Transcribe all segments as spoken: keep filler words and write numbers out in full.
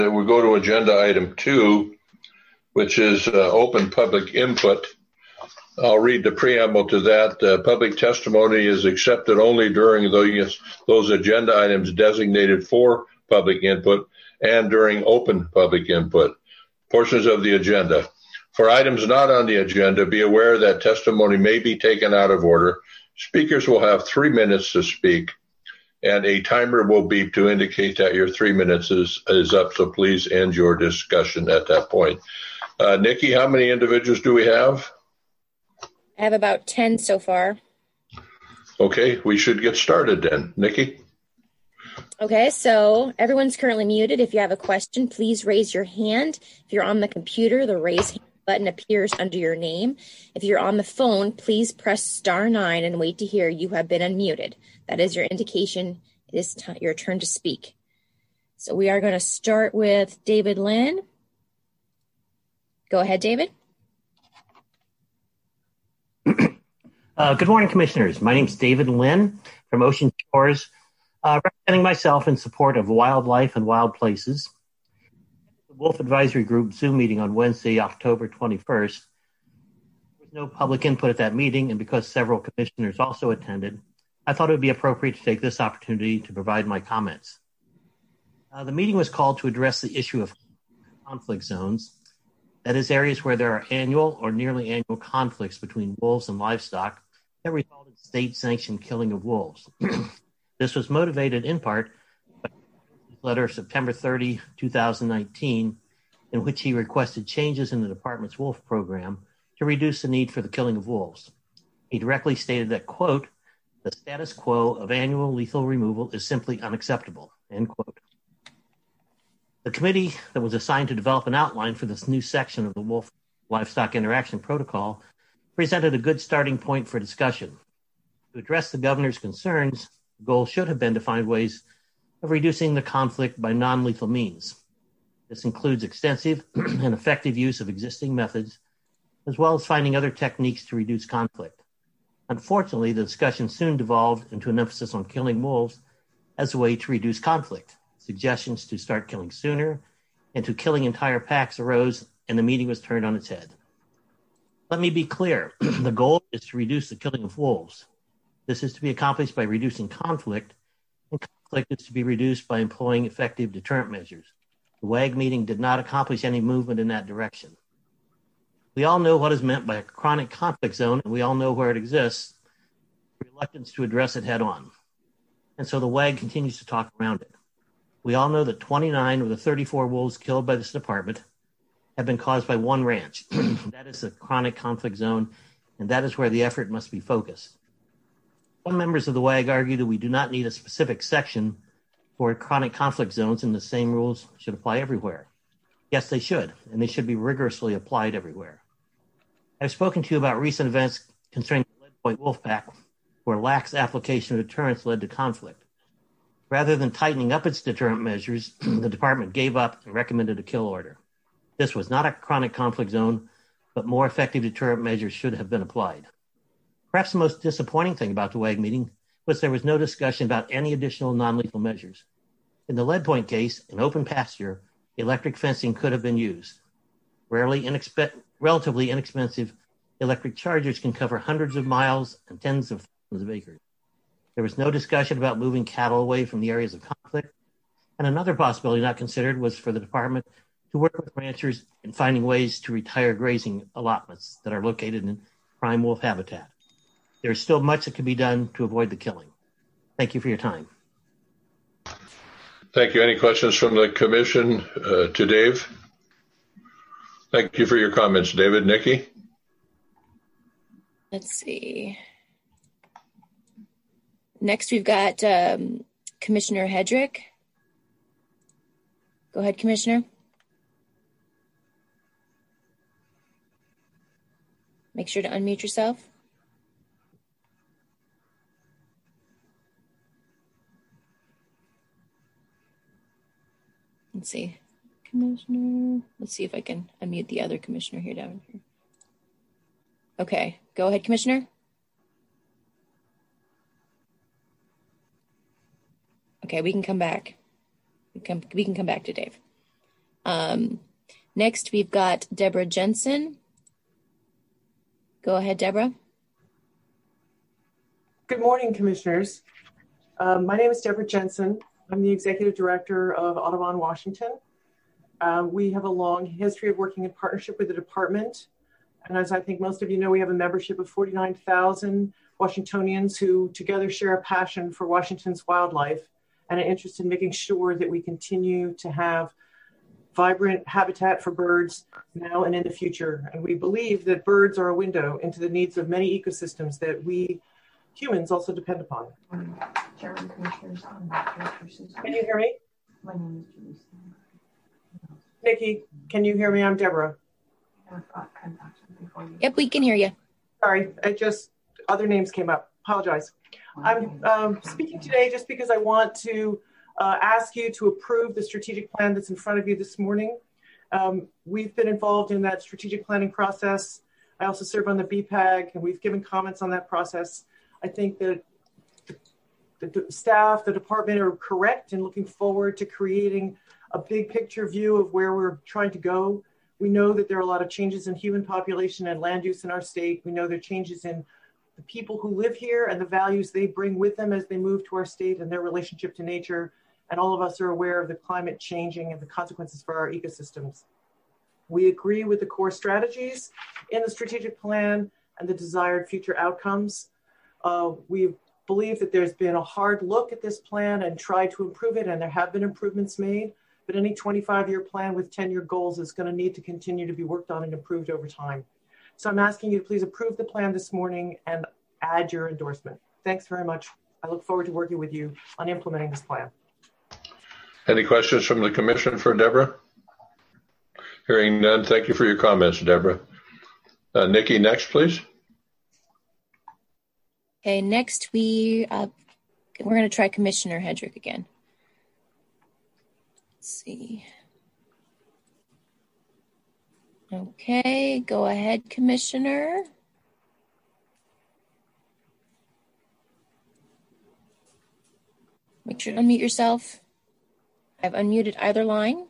we go to agenda item two, which is uh, open public input. I'll read the preamble to that. Uh, public testimony is accepted only during those, those agenda items designated for public input and during open public input portions of the agenda. For items not on the agenda, be aware that testimony may be taken out of order. Speakers will have three minutes to speak, and a timer will beep to indicate that your three minutes is, is up, so please end your discussion at that point. Uh, Nikki, how many individuals do we have? I have about ten so far. Okay, we should get started then. Nikki? Okay, so everyone's currently muted. If you have a question, please raise your hand. If you're on the computer, the raise hand button appears under your name. If you're on the phone, please press star nine and wait to hear you have been unmuted. That is your indication it is t- your turn to speak. So we are going to start with David Lynn. Go ahead, David. Uh, good morning, Commissioners. My name is David Lynn from Ocean Shores, uh, representing myself in support of wildlife and wild places. The Wolf Advisory Group Zoom meeting on Wednesday, October twenty-first. There was no public input at that meeting, and because several commissioners also attended, I thought it would be appropriate to take this opportunity to provide my comments. Uh, the meeting was called to address the issue of conflict zones. That is, areas where there are annual or nearly annual conflicts between wolves and livestock that result in state-sanctioned killing of wolves. This was motivated in part by his letter of September thirtieth, twenty nineteen, in which he requested changes in the department's wolf program to reduce the need for the killing of wolves. He directly stated that, quote, "the status quo of annual lethal removal is simply unacceptable," end quote. The committee that was assigned to develop an outline for this new section of the Wolf Livestock Interaction Protocol presented a good starting point for discussion. To address the governor's concerns, the goal should have been to find ways of reducing the conflict by non-lethal means. This includes extensive and effective use of existing methods, as well as finding other techniques to reduce conflict. Unfortunately, the discussion soon devolved into an emphasis on killing wolves as a way to reduce conflict. Suggestions to start killing sooner and to killing entire packs arose, and the meeting was turned on its head. Let me be clear. The goal is to reduce the killing of wolves. This is to be accomplished by reducing conflict, and conflict is to be reduced by employing effective deterrent measures. The W A G meeting did not accomplish any movement in that direction. We all know what is meant by a chronic conflict zone, and we all know where it exists, reluctance to address it head on. And so the W A G continues to talk around it. We all know that twenty-nine of the thirty-four wolves killed by this department have been caused by one ranch. That is the chronic conflict zone, and that is where the effort must be focused. Some members of the W A G argue that we do not need a specific section for chronic conflict zones, and the same rules should apply everywhere. Yes, they should, and they should be rigorously applied everywhere. I've spoken to you about recent events concerning the Lead Point Wolf Pack, where lax application of deterrence led to conflict. Rather than tightening up its deterrent measures, the department gave up and recommended a kill order. This was not a chronic conflict zone, but more effective deterrent measures should have been applied. Perhaps the most disappointing thing about the W A G meeting was there was no discussion about any additional non-lethal measures. In the Lead Point case, in open pasture, electric fencing could have been used. Rarely inexpe- relatively inexpensive electric chargers can cover hundreds of miles and tens of thousands of acres. There was no discussion about moving cattle away from the areas of conflict. And another possibility not considered was for the department to work with ranchers in finding ways to retire grazing allotments that are located in prime wolf habitat. There is still much that can be done to avoid the killing. Thank you for your time. Thank you. Any questions from the commission uh, to Dave? Thank you for your comments, David. Nikki? Let's see. Next, we've got um, Commissioner Hedrick. Go ahead, Commissioner. Make sure to unmute yourself. Let's see. Commissioner. Let's see if I can unmute the other commissioner here down here. Okay, go ahead, Commissioner. Okay, we can come back. We can, we can come back to Dave. Um, next, we've got Deborah Jensen. Go ahead, Deborah. Good morning, Commissioners. Um, my name is Deborah Jensen. I'm the Executive Director of Audubon Washington. Uh, we have a long history of working in partnership with the department. And as I think most of you know, we have a membership of forty-nine thousand Washingtonians who together share a passion for Washington's wildlife and an interest in making sure that we continue to have vibrant habitat for birds now and in the future. And we believe that birds are a window into the needs of many ecosystems that we humans also depend upon. Chairman, Commissioners, can you hear me? My name is Teresa. Nikki, can you hear me? I'm Deborah. Yep, we can hear you. Sorry, I just, other names came up. Apologize. I'm um, speaking today just because I want to uh, ask you to approve the strategic plan that's in front of you this morning. Um, we've been involved in that strategic planning process. I also serve on the B PAG, and we've given comments on that process. I think that the, the staff, the department are correct in looking forward to creating a big picture view of where we're trying to go. We know that there are a lot of changes in human population and land use in our state. We know there are changes in the people who live here and the values they bring with them as they move to our state and their relationship to nature. And all of us are aware of the climate changing and the consequences for our ecosystems. We agree with the core strategies in the strategic plan and the desired future outcomes. Uh, we believe that there's been a hard look at this plan and tried to improve it, and there have been improvements made. But any twenty-five year plan with ten year goals is going to need to continue to be worked on and improved over time. So I'm asking you to please approve the plan this morning and add your endorsement. Thanks very much. I look forward to working with you on implementing this plan. Any questions from the Commission for Deborah? Hearing none, thank you for your comments, Deborah. Uh, Nikki, next, please. Okay, next we, uh, we're going to try Commissioner Hedrick again. Let's see. Okay, go ahead, Commissioner. Make sure to unmute yourself. I've unmuted either line.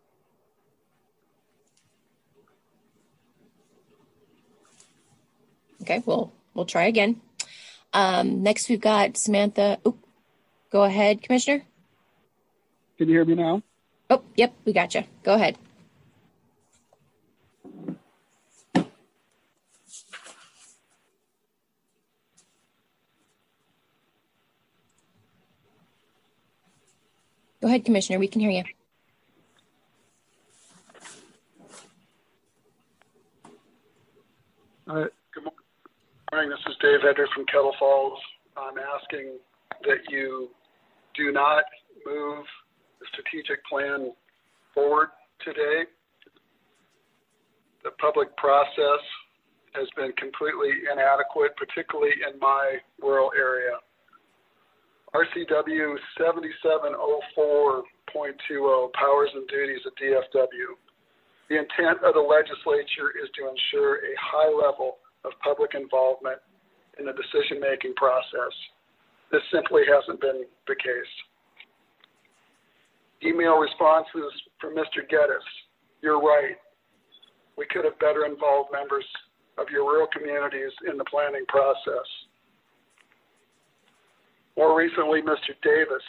Okay, we'll we'll try again. Um, next, we've got Samantha. Oh, go ahead, Commissioner. Can you hear me now? Oh, yep, we got you. Go ahead. Go ahead, Commissioner. We can hear you. Uh, good morning. This is Dave Hedrick from Kettle Falls. I'm asking that you do not move the strategic plan forward today. The public process has been completely inadequate, particularly in my rural area. R C W seventy-seven oh four point two oh, Powers and Duties of D F W. The intent of the legislature is to ensure a high level of public involvement in the decision-making process. This simply hasn't been the case. Email responses from Mister Geddes. You're right. We could have better involved members of your rural communities in the planning process. More recently, Mister Davis.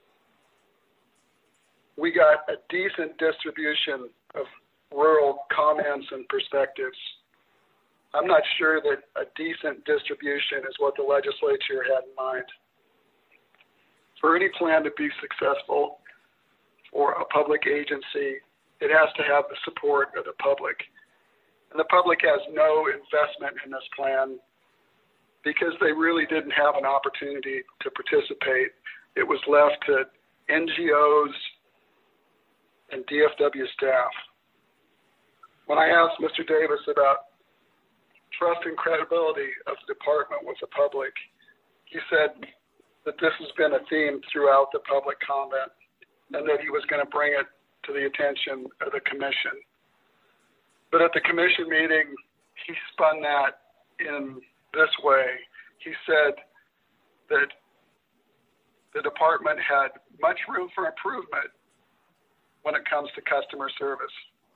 We got a decent distribution of rural comments and perspectives. I'm not sure that a decent distribution is what the legislature had in mind. For any plan to be successful for a public agency, it has to have the support of the public. And the public has no investment in this plan because they really didn't have an opportunity to participate. It was left to N G Os and D F W staff. When I asked Mister Davis about trust and credibility of the department with the public, he said that this has been a theme throughout the public comment and that he was going to bring it to the attention of the commission. But at the commission meeting, he spun that in this way. He said that the department had much room for improvement, when it comes to customer service.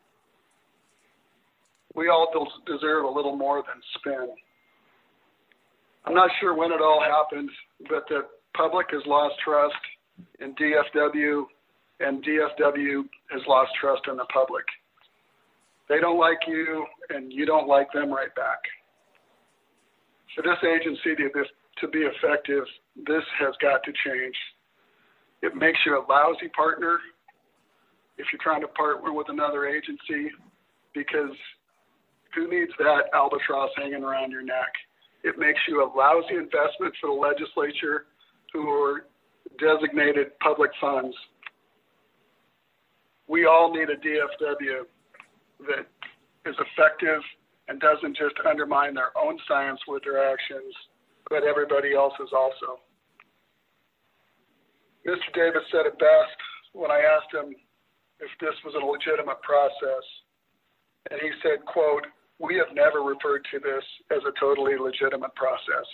We all deserve a little more than spin. I'm not sure when it all happened, but the public has lost trust in D F W, and D F W has lost trust in the public. They don't like you, and you don't like them right back. For this agency to be, to be effective, this has got to change. It makes you a lousy partner if you're trying to partner with another agency, because who needs that albatross hanging around your neck? It makes you a lousy investment for the legislature, who are designated public funds. We all need a D F W that is effective and doesn't just undermine their own science with their actions, but everybody else's also. Mister Davis said it best when I asked him if this was a legitimate process. And he said, quote, "We have never referred to this as a totally legitimate process."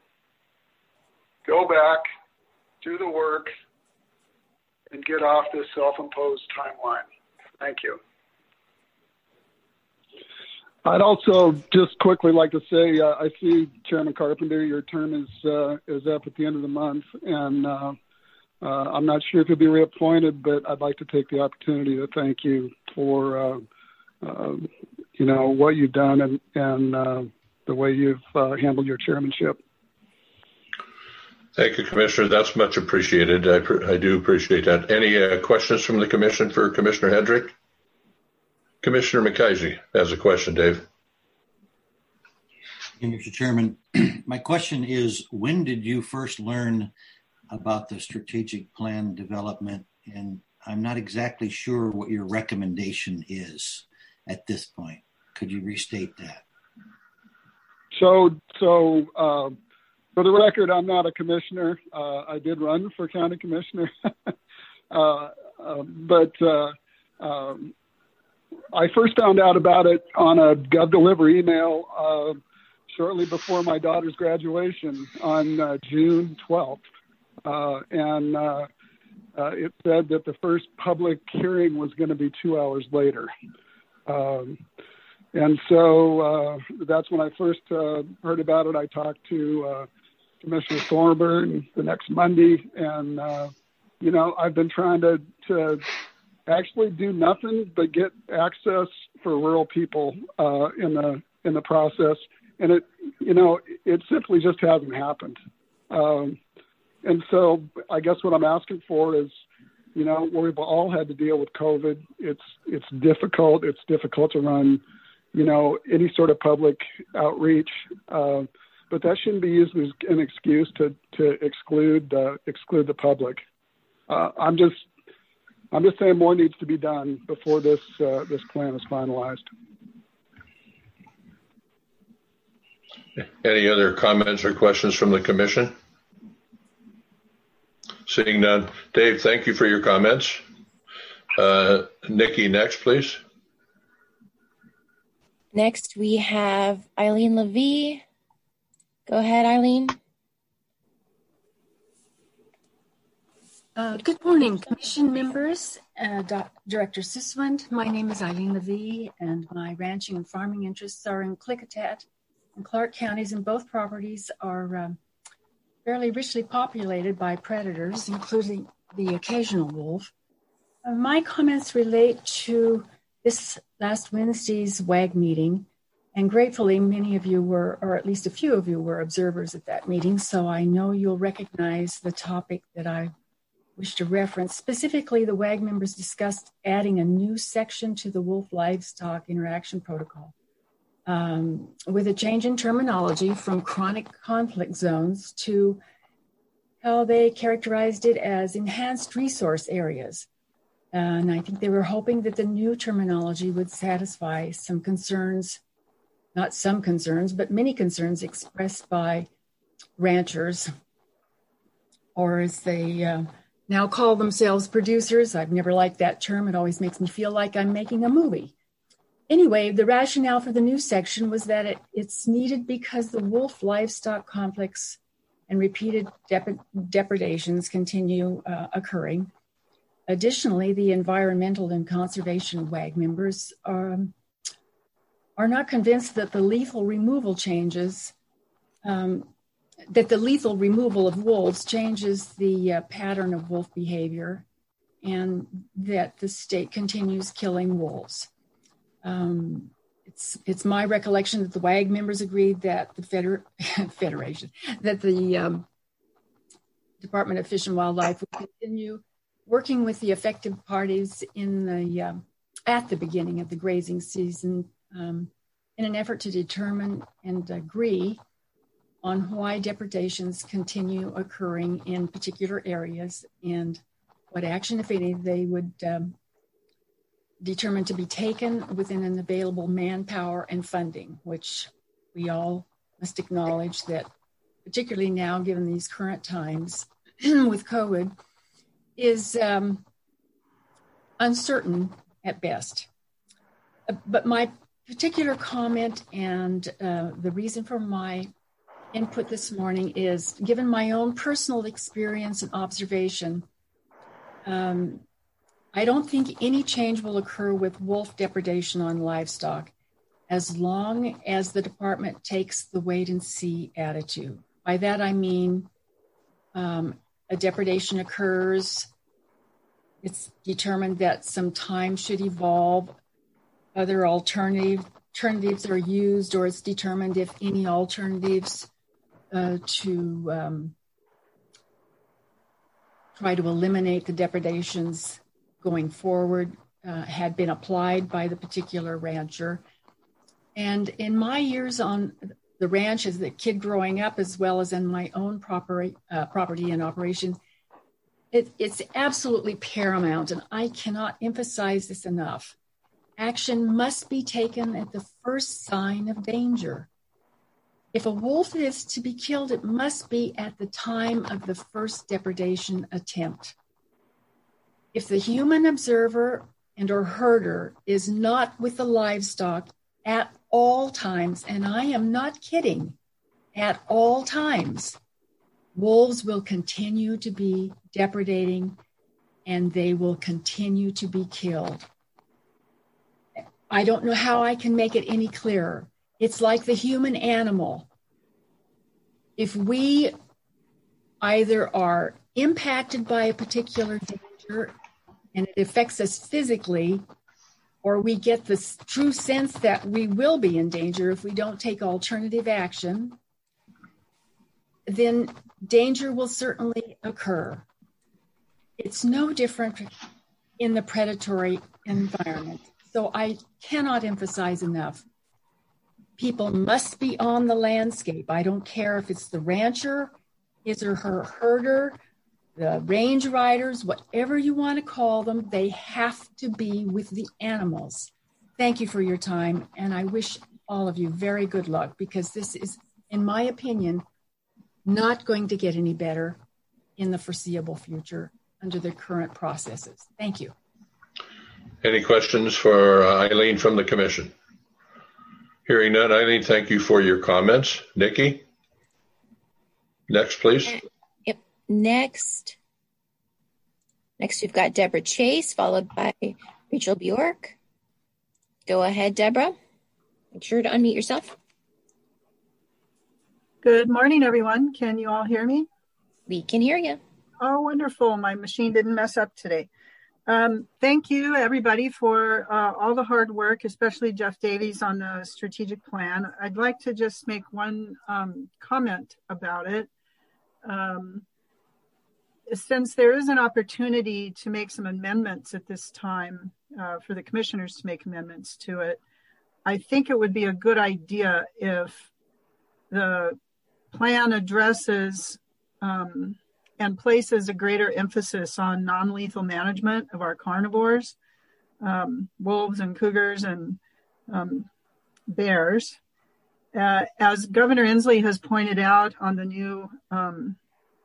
Go back, do the work, and get off this self-imposed timeline. Thank you. I'd also just quickly like to say, uh, I see Chairman Carpenter, your term is uh, is up at the end of the month, and uh, uh, I'm not sure if you'll be reappointed, but I'd like to take the opportunity to thank you for, uh, uh, you know, what you've done and, and uh, the way you've uh, handled your chairmanship. Thank you, Commissioner. That's much appreciated. I, pr- I do appreciate that. Any uh, questions from the Commission for Commissioner Hedrick? Commissioner McKenzie has a question, Dave. Mister Chairman, my question is, when did you first learn about the strategic plan development? And I'm not exactly sure what your recommendation is at this point. Could you restate that? So, so uh, for the record, I'm not a commissioner. Uh, I did run for county commissioner, uh, uh, but uh, um, I first found out about it on a GovDeliver email uh, shortly before my daughter's graduation on uh, June twelfth. Uh, and uh, uh, it said that the first public hearing was going to be two hours later. Um, and so uh, that's when I first uh, heard about it. I talked to uh, Commissioner Thorburn the next Monday. And, uh, you know, I've been trying to, to actually do nothing but get access for rural people uh, in the in the process, and it you know it simply just hasn't happened. Um, and so I guess what I'm asking for is, you know, we've all had to deal with COVID. It's it's difficult. It's difficult to run, you know, any sort of public outreach, uh, but that shouldn't be used as an excuse to to exclude uh, exclude the public. Uh, I'm just I'm just saying more needs to be done before this uh, this plan is finalized. Any other comments or questions from the Commission? Seeing none. Dave, thank you for your comments. Uh, Nikki, next, please. Next, we have Eileen Levy. Go ahead, Eileen. Uh, good morning, Commission members, uh, Doc, Director Sussman. My name is Eileen Levy, and my ranching and farming interests are in Klickitat and Clark counties, and both properties are um, fairly richly populated by predators, including the occasional wolf. Uh, my comments relate to this last Wednesday's W A G meeting, and gratefully many of you were, or at least a few of you were observers at that meeting, so I know you'll recognize the topic that I wish to reference. Specifically, the W A G members discussed adding a new section to the wolf livestock interaction protocol um, with a change in terminology from chronic conflict zones to how they characterized it as enhanced resource areas. And I think they were hoping that the new terminology would satisfy some concerns, not some concerns, but many concerns expressed by ranchers, or as they uh, now call themselves producers. I've never liked that term. It always makes me feel like I'm making a movie. Anyway, the rationale for the new section was that it, it's needed because the wolf livestock conflicts and repeated dep- depredations continue uh, occurring. Additionally, the environmental and conservation W A G members are, are not convinced that the lethal removal changes, um, that the lethal removal of wolves changes the uh, pattern of wolf behavior, and that the state continues killing wolves. Um, it's it's my recollection that the W A G members agreed that the feder- Federation, that the um, Department of Fish and Wildlife will continue working with the affected parties in the uh, at the beginning of the grazing season um, in an effort to determine and agree on why depredations continue occurring in particular areas and what action, if any, they would um, determine to be taken within an available manpower and funding, which we all must acknowledge that, particularly now, given these current times with COVID, is um, uncertain at best. Uh, but my particular comment and uh, the reason for my input this morning is, given my own personal experience and observation, um, I don't think any change will occur with wolf depredation on livestock as long as the department takes the wait and see attitude. By that I mean um, a depredation occurs, it's determined that some time should evolve, other alternative, alternatives are used, or it's determined if any alternatives uh, to um, try to eliminate the depredations going forward uh, had been applied by the particular rancher. And in my years on the ranch as a kid growing up, as well as in my own property, uh, property and operation, it, it's absolutely paramount, and I cannot emphasize this enough. Action must be taken at the first sign of danger. If a wolf is to be killed, it must be at the time of the first depredation attempt. If the human observer and or herder is not with the livestock at all times, and I am not kidding, at all times, wolves will continue to be depredating and they will continue to be killed. I don't know how I can make it any clearer. It's like the human animal. If we either are impacted by a particular danger and it affects us physically, or we get this true sense that we will be in danger if we don't take alternative action, then danger will certainly occur. It's no different in the predatory environment. So I cannot emphasize enough. People must be on the landscape. I don't care if it's the rancher, his or her herder, the range riders, whatever you want to call them, they have to be with the animals. Thank you for your time, and I wish all of you very good luck, because this is, in my opinion, not going to get any better in the foreseeable future under the current processes. Thank you. Any questions for Eileen from the commission? Hearing none, Eileen, thank you for your comments. Nikki? Next, please. Yep. Next. Next, we've got Deborah Chase, followed by Rachel Bjork. Go ahead, Deborah. Make sure to unmute yourself. Good morning, everyone. Can you all hear me? We can hear you. Oh, wonderful. My machine didn't mess up today. Um, thank you, everybody, for uh, all the hard work, especially Jeff Davies on the strategic plan. I'd like to just make one um, comment about it. Um, since there is an opportunity to make some amendments at this time uh, for the commissioners to make amendments to it, I think it would be a good idea if the plan addresses um, and places a greater emphasis on non-lethal management of our carnivores, um, wolves and cougars and um, bears. Uh, as Governor Inslee has pointed out on the new um,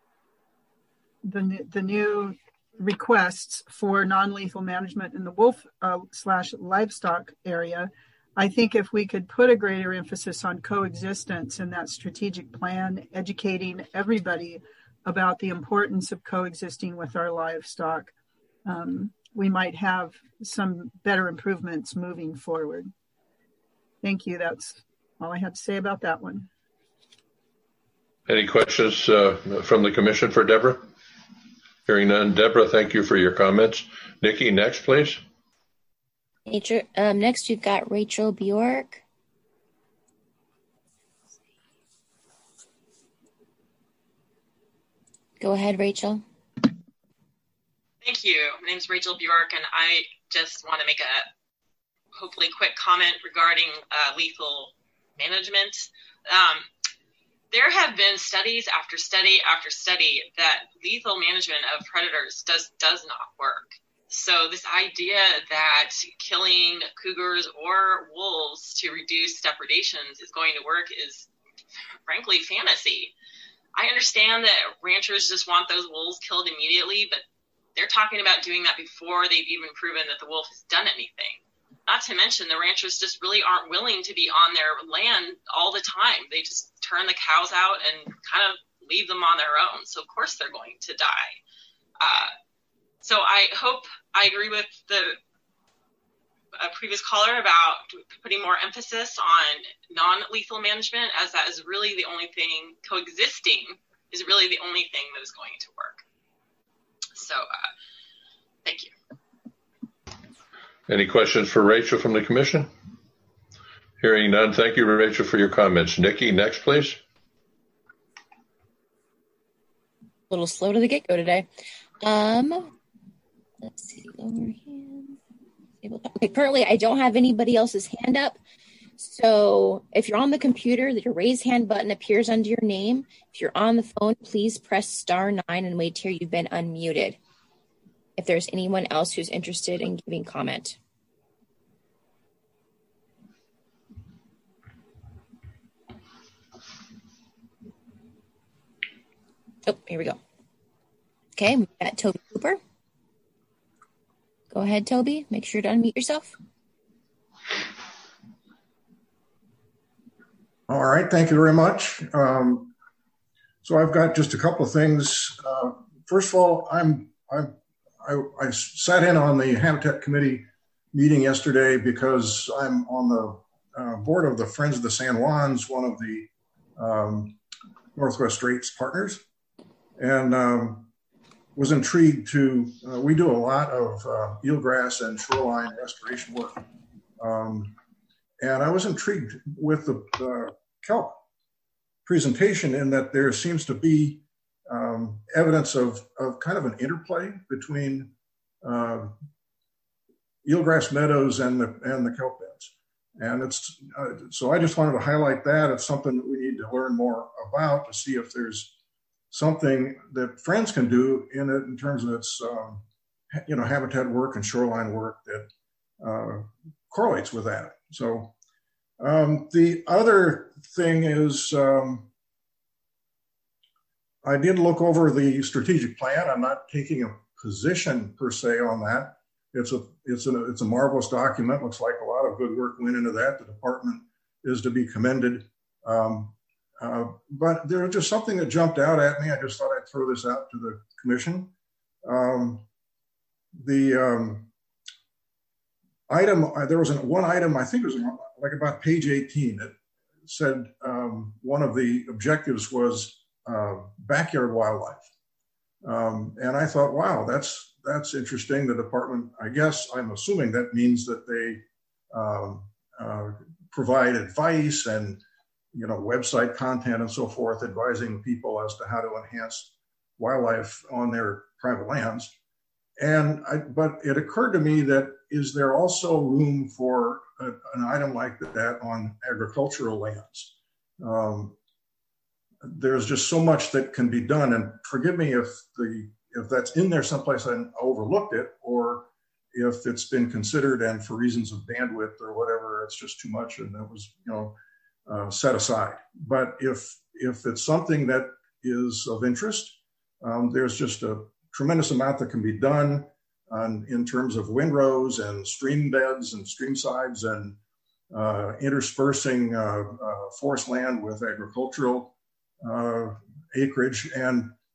the, the new requests for non-lethal management in the wolf uh, slash livestock area, I think if we could put a greater emphasis on coexistence in that strategic plan, educating everybody about the importance of coexisting with our livestock, um, we might have some better improvements moving forward. Thank you. That's all I have to say about that one. Any questions uh, from the commission for Deborah? Hearing none. Deborah, thank you for your comments. Nikki, next, please. Nature, um, next, we've got Rachel Bjork. Go ahead, Rachel. Thank you. My name is Rachel Bjork, and I just want to make a hopefully quick comment regarding uh, lethal management. Um, there have been studies after study after study that lethal management of predators does does not work. So this idea that killing cougars or wolves to reduce depredations is going to work is frankly fantasy. I understand that ranchers just want those wolves killed immediately, but they're talking about doing that before they've even proven that the wolf has done anything. Not to mention the ranchers just really aren't willing to be on their land all the time. They just turn the cows out and kind of leave them on their own. So of course they're going to die. Uh, so I hope I agree with the a previous caller about putting more emphasis on non-lethal management, as that is really the only thing, coexisting is really the only thing that is going to work. So, uh, thank you. Any questions for Rachel from the commission? Hearing none, thank you, Rachel, for your comments. Nikki, next, please. A little slow to the get-go today. Um, let's see, lower hand. Okay, currently I don't have anybody else's hand up. So if you're on the computer, your raise hand button appears under your name. If you're on the phone, please press star nine and wait till you've been unmuted. If there's anyone else who's interested in giving comment. Oh, here we go. Okay, we've got Toby Cooper. Go ahead, Toby. Make sure to unmute yourself. All right. Thank you very much. Um, so I've got just a couple of things. Uh, first of all, I'm, I'm I, I sat in on the Habitat Committee meeting yesterday because I'm on the uh, board of the Friends of the San Juans, one of the um, Northwest Straits partners, and um, was intrigued to, uh, we do a lot of uh, eelgrass and shoreline restoration work. Um, and I was intrigued with the uh, kelp presentation in that there seems to be um, evidence of, of kind of an interplay between uh, eelgrass meadows and the, and the kelp beds. And it's, uh, so I just wanted to highlight that. It's something that we need to learn more about to see if there's something that Friends can do in it in terms of its, um, you know, habitat work and shoreline work that uh, correlates with that. So um, the other thing is um, I did look over the strategic plan. I'm not taking a position per se on that. It's a it's a it's a marvelous document. Looks like a lot of good work went into that. The department is to be commended. Um, Uh, but there was just something that jumped out at me. I just thought I'd throw this out to the commission. Um, the um, item, uh, there was an, one item, I think it was like about page eighteen, that said um, one of the objectives was uh, backyard wildlife. Um, and I thought, wow, that's that's interesting. The department, I guess, I'm assuming that means that they um, uh, provide advice and you know, website content and so forth, advising people as to how to enhance wildlife on their private lands. And I, but it occurred to me that is there also room for a, an item like that on agricultural lands? Um, there's just so much that can be done, and forgive me if the if that's in there someplace I overlooked it, or if it's been considered and for reasons of bandwidth or whatever, it's just too much and it was, you know, Uh, set aside. But if if it's something that is of interest, um, there's just a tremendous amount that can be done on, in terms of windrows and stream beds and stream sides and uh, interspersing uh, uh, forest land with agricultural uh, acreage. And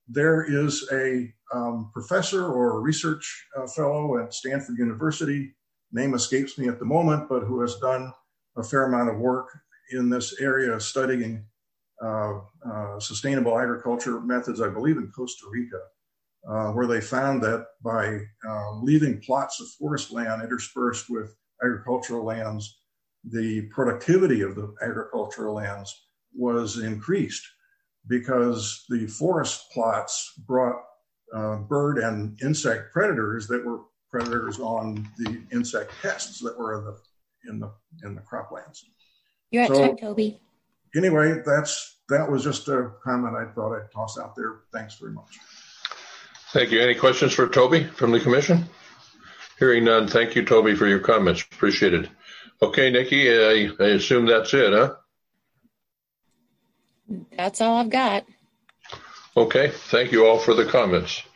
there is a um, professor or a research uh, fellow at Stanford University, name escapes me at the moment, but who has done a fair amount of work in this area studying uh, uh, sustainable agriculture methods, I believe in Costa Rica, uh, where they found that by uh, leaving plots of forest land interspersed with agricultural lands, the productivity of the agricultural lands was increased because the forest plots brought uh, bird and insect predators that were predators on the insect pests that were in the in the in the croplands. You're at so, time, Toby. Anyway, that's that was just a comment I thought I'd toss out there. Thanks very much. Thank you. Any questions for Toby from the commission? Hearing none, thank you, Toby, for your comments. Appreciate it. Okay, Nikki, I, I assume that's it, huh? That's all I've got. Okay, thank you all for the comments.